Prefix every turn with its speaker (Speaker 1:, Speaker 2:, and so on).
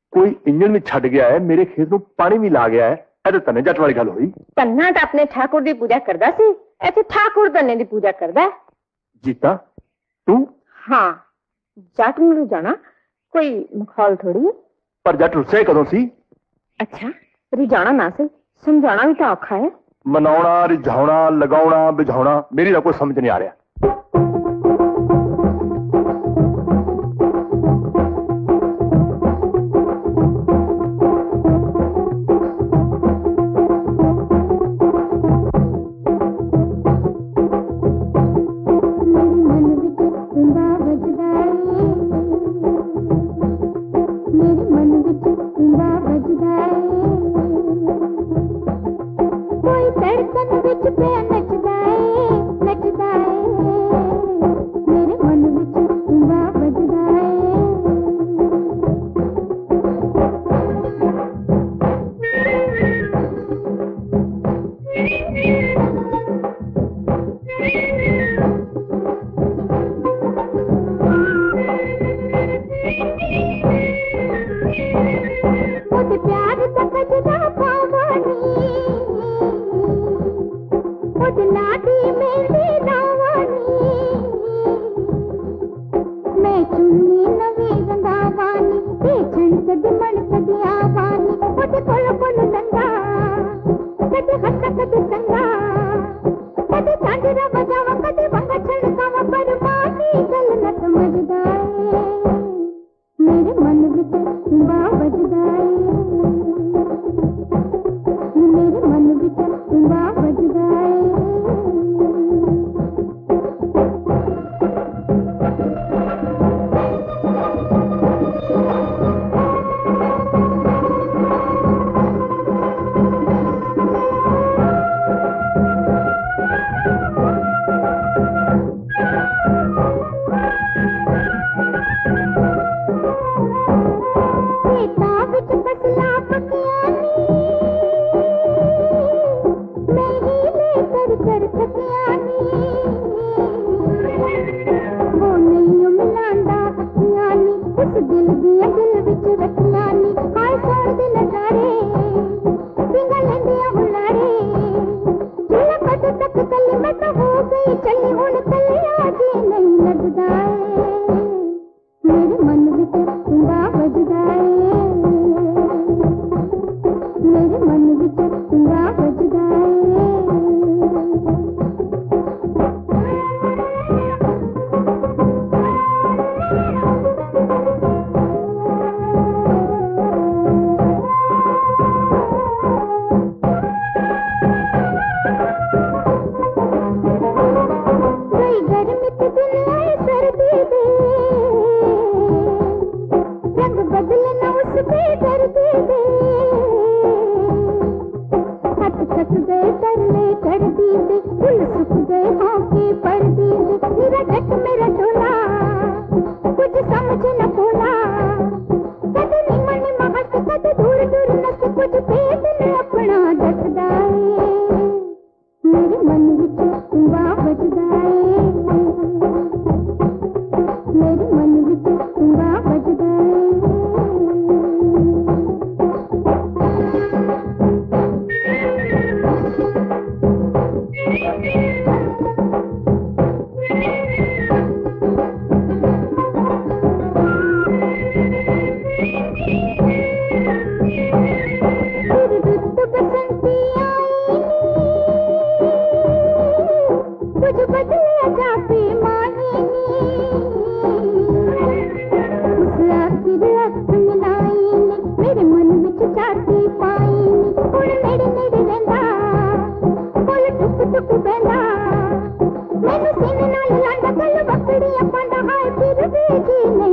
Speaker 1: कोई इंजन भी छड़ गया है, मेरे खेत में पानी भी ला गया है। ਇਹ ਤਾਂ ਤਨੇ ਜੱਟ ਵਾਲੀ ਗੱਲ ਹੋਈ।
Speaker 2: ਤੰਨਾ ਤਾਂ ਆਪਣੇ ਠਾकुर ਦੀ ਪੂਜਾ ਕਰਦਾ ਸੀ, ਇੱਥੇ ਠਾकुर ਤੰਨੇ ਦੀ ਪੂਜਾ ਕਰਦਾ ਹੈ।
Speaker 1: जीता तू?
Speaker 2: हाँ, जट ਨੂੰ ਜਾਣਾ ਕੋਈ ਮਖੌਲ ਥੋੜੀ ਹੈ।
Speaker 1: पर जट रुस्से कदों सी?
Speaker 2: अच्छा, रिझाना ना से समझाना भी तो औखा है।
Speaker 1: मनाउणा, रिझाउणा, लगाउणा, बुझाउणा मेरी ना कोई समझ नहीं आ रहा।
Speaker 2: मैनू सीने नाल लांदा कल बकड़ी अपन हाय फिर भी जी